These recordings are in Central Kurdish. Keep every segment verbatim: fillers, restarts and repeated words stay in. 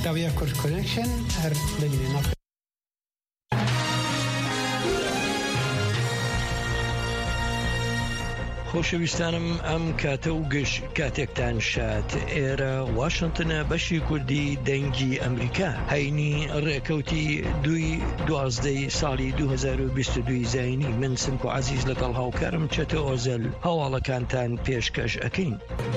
زاویە کورد کۆنکشن هەر ببینێن. خۆشەویستانم ئەم کاتە و گشت کاتێکتان شات. ئێرە واشنگتنە بەشی کوردی دەنگی ئەمریکا. هەینی ڕێکەوتی دوی دوازدەی ساڵی دوو هەزار و بیست و دوو زاینی. من سنک و عەزیز لەگەڵ هاوکارم چەتە ئۆزەل هەواڵەکانتان پێشکەش ئەکەین.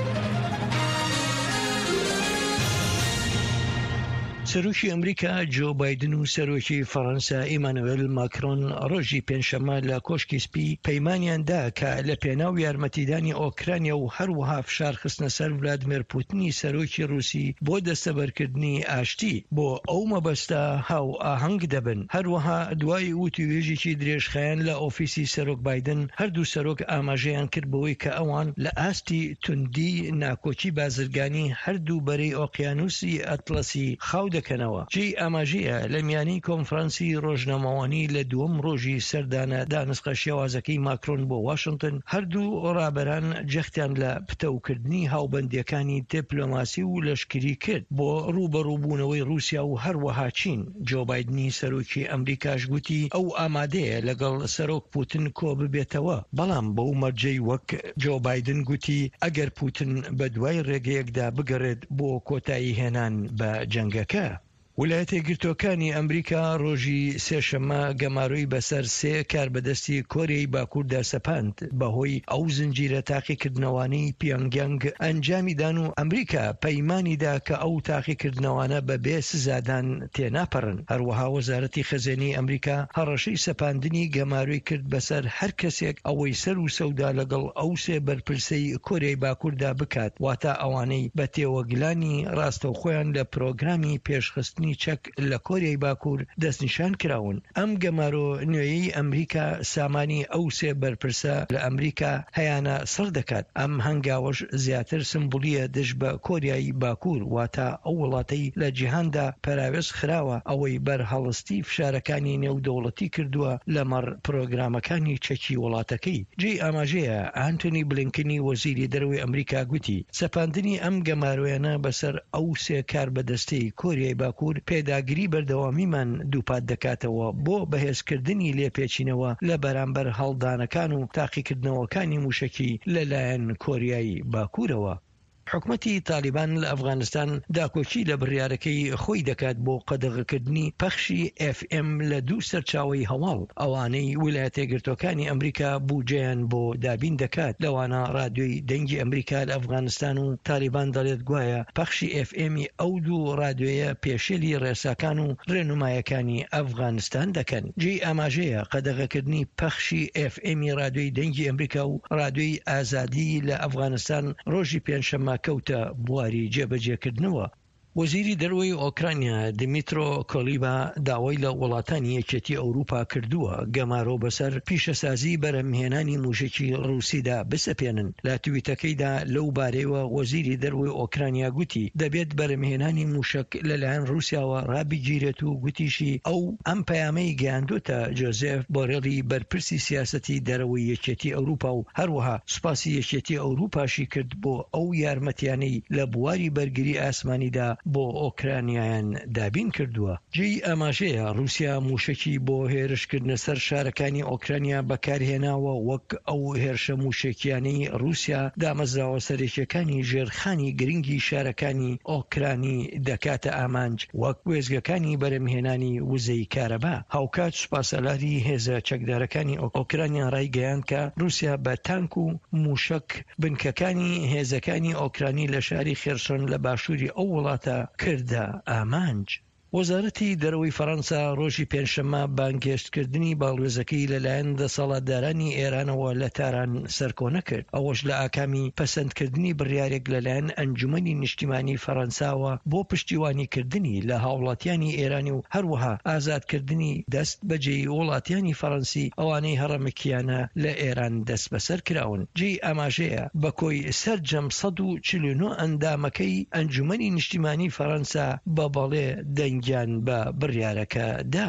سەرۆکی ئەمریکا جۆ بایدن و سەرۆکی فەڕەنسا ئیمانوئێل ماکرۆن ڕۆژی پێنجشەممە لە کۆشکی سپی پەیمانیاندا کە لە پێناو یارمەتیدانی ئۆکرانیا و هەروەها فشار خستنە سەر ڤلادیمیر پوتینی سەرۆکی رووسی بۆ دەستەبەرکردنی ئاشتی بۆ ئەو مەبەستە هاو ئاهەنگ دەبن. هەروەها دوای وتوێژێکی درێژخایەن لە ئۆفیسی سەرۆک بایدن هەردوو سەرۆک ئاماژەیان کرد بەوەی کە ئەوان لە ئاستی توندی ناکۆچی بازرگانی هەردوو بەرەی ئۆقیانوسی ئەتلەسی خاو دەکەنەوە. جێی ئاماژەیە لە میانەی کۆنفرانسی ڕۆژنامەوانی لە دووەم ڕۆژی سەردانە دانسقە شێوازەکەی ماکرۆن بۆ واشنگتن هەردوو ڕابەران جەختیان لە پتەوکردنی هاوبەندیەکانی دیپلۆماسی و لەشکری کرد بۆ ڕوبەڕووبوونەوەی رووسیا و هەروەها چین. جۆ بایدنی سەرۆکی ئەمریکاش گوتی ئەو ئامادەیە لەگەڵ سەرۆک پوتین کۆ ببێتەوە، بەڵام بەو مەرجەی وەک جۆ بایدن گوتی ئەگەر پوتین بە دوای ڕێگەیەکدا بگەڕێت بۆ کۆتایی هێنان بە جەنگەکە. ویلایەتە یەکگرتووەکانی ئەمریکا ڕۆژی سێشەممە گەماروی بەسەر سێ کاربەدەستی کۆریای باکووردا سەپاند بەهۆی ئەو زنجیرە تاقیکردنەوەی پیۆنگیانگ ئەنجامیدان و ئەمریکا پەیمانیدا کە ئەو تاقیکردنەوەانە بەبێ سزادان تێناپەڕن. هەروەها وەزارەتی خەزێنەی ئەمریکا هەڕەشەی سەپاندنی گەماروی کرد بەسەر هەر کەسێک ئەوەی سەر و سەودا لەگەڵ ئەو سێ بەرپرسەی کۆریای باکووردا بکات، واتە ئەوانەی بە تێوەگلانی ڕاستەوخۆیان لە پرۆگرامی پێشخستنی چەک لە کۆریای باکوور دەستنیشان کراون. ئەم گەمارۆ نوێیەی ئەمریکا سامانی ئەو سێ بەرپرسە لە ئەمریکا هەیانە سڕ دەکات. ئەم هەنگاوەش زیاتر سمبولیە دژ بە کۆریای باکوور، واتە ئەو وڵاتەی لە جیهاندا پەراوێز خراوە ئەوەی بەرهەڵستی فشارەکانی نێودەوڵەتی کردووە لەمەڕ پرۆگرامەکانی چەکی وڵاتەکەی. جێی ئاماژەیە ئانتۆنی بلینکنی وەزیری دەرەوەی ئەمریکا گوتی سەپاندنی ئەم گەمارۆیانە بەسەر ئەو سێ کاربەدەستەی کۆریای باکوور پێداگیری بەردەوامیمان دووپات دەکاتەوە بۆ بەهێزکردنی لێپێچینەوە لە بەرامبەر هەڵدانەکان و تاقیکردنەوەکانی موشکی لەلایەن کۆریای باکوورەوە. حکومەتی تالیبان لە ئەفغانستان داکۆچی لە بڕیارەکەی خۆی دەکات بۆ قەدەغەکردنی پەخشی ئێف ئێم لە دوو سەرچاوەی هەواڵ. ئەوانەی ویلایەتە یەکگرتووەکانی ئەمریکا بوجەیان بۆ دابین دەکات. لەوانە رادیۆی دەنگی ئەمریکا لە ئەفغانستان و تالیبان دەڵێت گوایە پەخشی ئێف ئێمی ئەو دوو رادیۆیە پێشێلی ڕێساکان و ڕێنمایەکانی ئەفغانستان دەکەن. جێی ئاماژەیە قەدەغەکردنی پەخشی ئێف ئێمی رادیۆی دەنگی ئەمریکا و رادیۆی ئازادی لە ئەفغانستان ڕۆژی پێنجشەممە کەوتە بواری جێبەجێکردنەوە. وەزیری دەرەوەی ئۆکرانیا دیمیترۆ کۆلیبا داوای لە وڵاتانی یەکێتی ئەوروپا کردووە گەمارۆ بەسەر پیشەسازی بەرەمهێنانی موشکی ڕووسیدا بسەپێنن. لە تویتەکەیدا لەو بارەیەوە وەزیری دەرەوەی ئۆکرانیا گوتی دەبێت بەرەمهێنانی موشک لەلایەن رووسیاوە ڕابگیرێت و گوتیشی ئەو ئەم پەیامەی گەیاندوتە جۆزێف بۆرێلی بەرپرسی سیاسەتی دەرەوەی یەکێتی ئەوروپا و هەروەها سوپاسی یەکێتی ئەوروپاشی کرد بۆ ئەو یارمەتیانەی لە بواری بەرگری ئاسمانیدا بۆ ئۆکرانیایان دابین کردووە. جێی ئاماژەیە رووسیا موشکی بۆ هێرشکردنە سەر شارەکانی ئۆکرانیا بەکارهێناوە وەک ئەو هێرشە موشکیانەی رووسیا دامەزراوە سەرێکیەکانی ژێرخانی گرنگی شارەکانی ئۆکرانی دەکاتە ئامانج وەک وێزگەکانی بەرەمهێنانی وزەی کارەبا. هاوکات سوپاسەلاری هێزە چەکدارەکانی ئۆکرانیا ڕایگەیاند کە رووسیا بە تانک و موشک بنکەکانی هێزەکانی ئۆکرانی لە شاری خێرسۆن لە باشووری ئەو وڵاتە کردە ئامانج. وەزارەتی دەرەوەی فەڕەنسا ڕۆژی پێنجشەممە بانگێشتکردنی باڵوێزەکەی لەلایەن دەسەڵاتدارانی ئێرانەوە لە تاران سەرکۆنە کرد. ئەوەش لە ئاکامی پەسەندکردنی بڕیارێک لەلایەن ئەنجومەنی نیشتیمانی فەڕەنساوە بۆ پشتیوانیکردنی لە هاوڵاتیانی ئێرانی و هەروەها ئازادکردنی دەست بەجێی وڵاتیانی فەڕەنسی ئەوانەی هەڕەمەکیانە لە ئێران دەست بەسەر کراون. جێی ئاماژەیە بە کۆی سەرجەم سەد و چل و نۆ ئەندامەکەی ئەنجومەنی نیشتیمانی فەڕەنسا بە بەڵێ دەنگیان بە بڕیارەکە دا.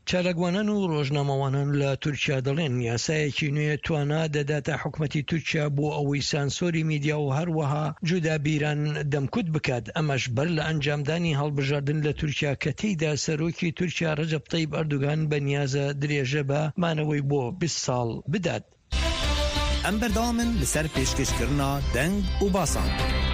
چالاکوانان و ڕۆژنامەوانان لە تورکیا دەڵێن یاسایەکی نوێ توانە دەداتە حکومەتی تورکیا بۆ ئەوەی سانسۆری میدیا و هەروەها جودابیران دەمکوت بکات. ئەمەش بەر لە ئەنجامدانی هەڵبژاردن لە تورکیا کە تێیدا سەرۆکی تورکیا ڕەجەب تەیب ئەردوغان بەنیازە درێژە بە مانەوەی بۆ بیست ساڵ بدات. ئەم بەردەوامن لەسەر پێشکەشکردنا دەنگ و باسان.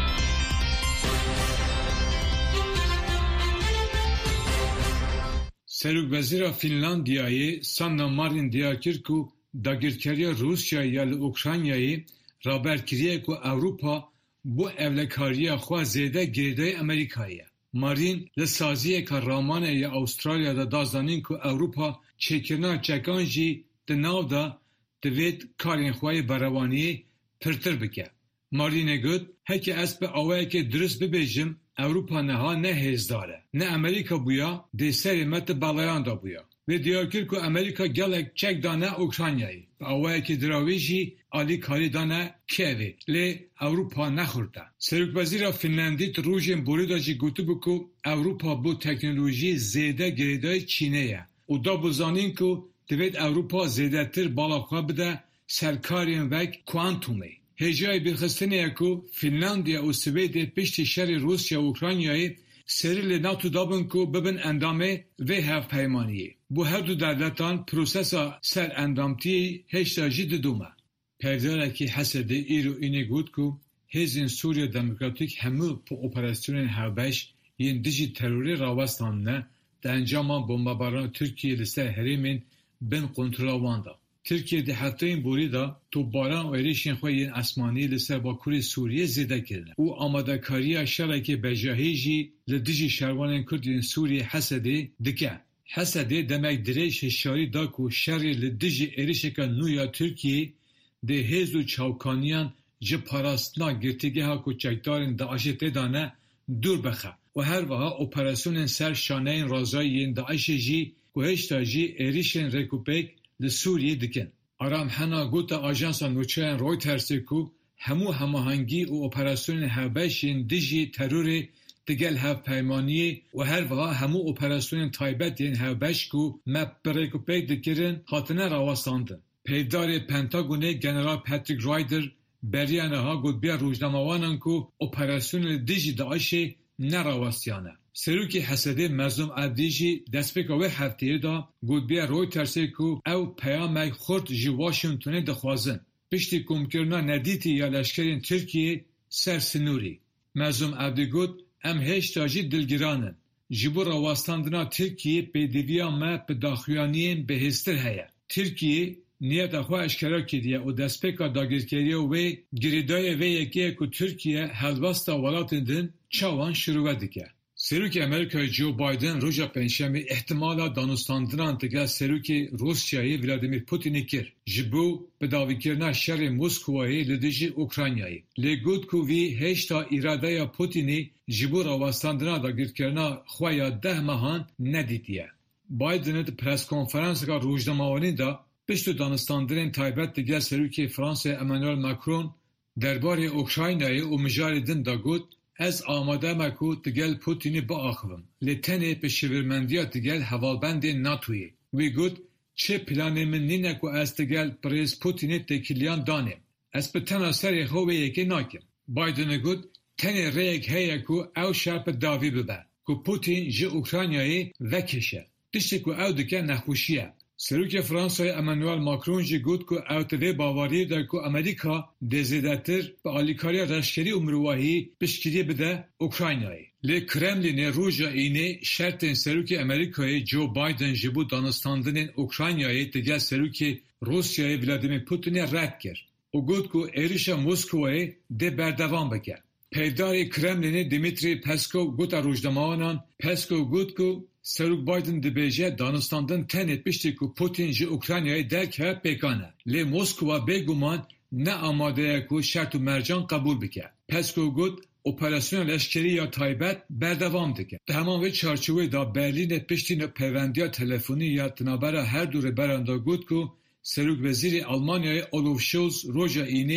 Serokvezîra Finlandiyayê Sanna Marin diyar kir ku dagirkeriya Rûsyayê ya li Ukraynayê raberkiriye ku Ewropa bu evlekariya xwe zêde girêdayê Amerîkayê ye. Marin li saziyeka ramanê ya Avustralyada da zanîn ku Ewropa çêkirina çekan jî di nav da divê karên xwe yê berevaniyê pirtir bike. Marinê got, heke ez bi awayekê durist bibêjim, Ewropa neha ne hêzdar e, ne Amerîka bûya, dê serê me ti balayan da bûya. Vê diyar kir ku Amerîka gelek çek dane Ukraynayê. Bi awayekê dirawê jî alîkarî dane Kievê, lê Ewropa nexurte. Serokvezîra Finlandî ti rojên borî da jî gotibû ku Ewropa bu teknolojiyê zêde girêdayê Çînê ye û da bizanîn ku divêt Ewropa zêdetir bala xwe bide serkarên vek kuantumê. Hêjayê bêxistinê ku Finlandiya û Swêdê piştî şerê Rusya û Ukraynayê serî li NATO dabin ku bibin endamê vê hevpeymaniyê. Bu her du devletan prosesa ser endamtiyê heşta jî didome. Pevdarekî Hesedê îro înê got ku hêzên Sûriya Demokratîk hemû operasyonên hevbeş yên dijî terorê rawestandine di encama bombabara Tirkiyeyê li ser herêmên bin kontrola wan da. Tirkiye di hefteyên borî da topbaran û êrişên xwe yên esmanî li ser Bakurê Sûriyê zêde kirine û amadekariya şerekê bejahî jî li dijî şervanên Kurd yên Sûriyê Hesedê dike. Hesedê demek dirêj hişyarî da ku şerê li dijî êrişeka nû ya Tirkiyeyê dê hêz û çawkaniyan ji parastina girtîgeha koçekdarên Daişê têdane dûr bixe û her wiha operasyonên ser şaneyên razayî yên Daişê jî ku heşta jî êrişên Rekûpek li Sûriyê dikin. Aram hena gota ajansa nûçeyên Reutersê ku hemû hemahengî û operasyonên hevbeşên dijî terorê digel hevpeymaniyê û her wiha hemû operasyonên taybet yên hevbeş ku me bi Rekûpek dikirin hatine rawestandin. Peydarê Pentagonê General Patrick Ryder beriya niha gotbiya rojnamawanan ku operasyonên dijî Daişê nerawestiyane. Serokê Hesedê Mezlûm Evdî jî destpêka wê hefteyê da gotbiya Reutersê ku ew peyamek xurt ji Washingtonê dixwazin piştî komkirina nedîtî ya leşkerên Tirkiyeyê ser sinûrî. Mezlûm Evdî got, em heşta jî dilgîranin. Ji bo rawestandina Tirkiyeyê pêdiviya me bi daxuyaniyên bihêztir heye. Tirkiye niyeta xwe eşkera kiriye û destpêka dagirkeriya wê girêdayê vê yekê ku Tirkiye helbesta welatên din çawan şîrove dike. Serokê Amerîkayê Joe Biden roja pênşemê ihtimala danûstandinan digel Serokê Rusyayê Vladimir Putinê kir ji bo bidavîkirina şerê Moskowayê li dijî Ukraynayê. Lê got ku vî heşta îradeya Putinê ji bo rawestandina dagirkirina xwe ya deh mehan nedîtiye. Bidenê di preskonferanseka rojnamawanî da piştî danûstandinên taybet digel Serokê Fransayê Emmanuel Macron derbarê Ukraynayê û mijarê din da got, ez amade me ku digel Putinê biaxivim, lê tenê pişivîrmendiya digel hevalbendên NATOyê. Wî got, çi planê min nîne ku ez digel Pirêz Putinê tekiliyan danêm. Ez bi tena serê xwe wê yekê nakim. Bidenê got, tenê rêyek heye ku ew şer bi davî bibe, ku Putin ji Ukraynayê vekişe. Tiştê ku ew dike nexweşî ye. Serokê Fransayê Emmanuel Macron jî got ku ew ti vê bawariyê de ku Amerîka dê zêdetir bi alîkariya leşkerî û mirovahî piştgirî bide Ukraynayê. Lê Kremlînê roja înê şertên Serokê Amerîkayê Joe Biden ji bo danûstandinên Ukraynayê digel Serokê Rusyayê Vladimir Putinê red kir û got ku êrişa Moskowayê dê berdevam bike. Peydarê Kremlînê Dmitry Peskov gota rojnamawanan Peskov got ku Serok Biden dibêje danûstandin tenê piştî ku Putin ji Ukraynayê derkeve pêkan e. Lê Moskova bêguman ne amade ye ku şert û mercan qebûl bike. Peskov got, operasyona leşkerî ya taybet berdevam dike. Di heman vê çarçovê da Berlînê piştî pevendiya telefonî ya tinabera her du rêberan da got ku Serokvezîrê Almanyayê Olaf Scholz roja înê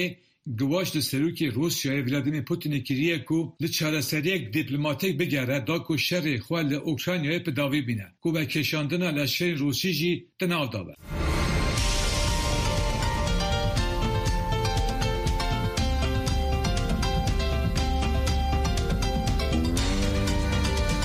گواش li serokê Rusyayê Vladimir Putinê kiriye ku li çareseriyek dîplomatîk bigere da ku şerê xwe li Ukraynayê bi davî bîne ku vekeşandina leşkerên Rûsî jî di nav da be.